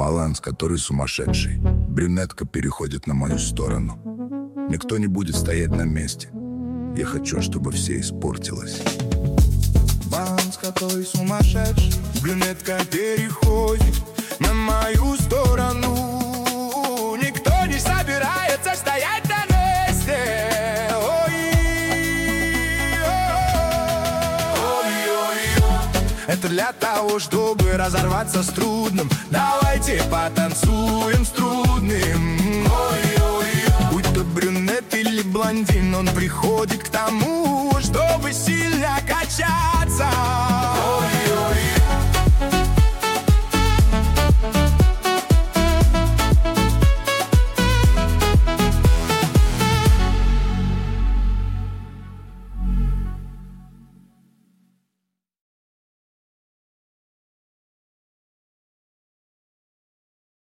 баланс, который сумасшедший. Брюнетка переходит на мою сторону. Никто не будет стоять на месте. Я хочу, чтобы все испортилось. Баланс, который сумасшедший. Брюнетка переходит на мою сторону. Никто не собирается стоять на месте. Это для того, чтобы разорваться с трудным. Давайте потанцуем с трудным. Будь то брюнет или блондин, он приходит к тому, чтобы сильно качаться.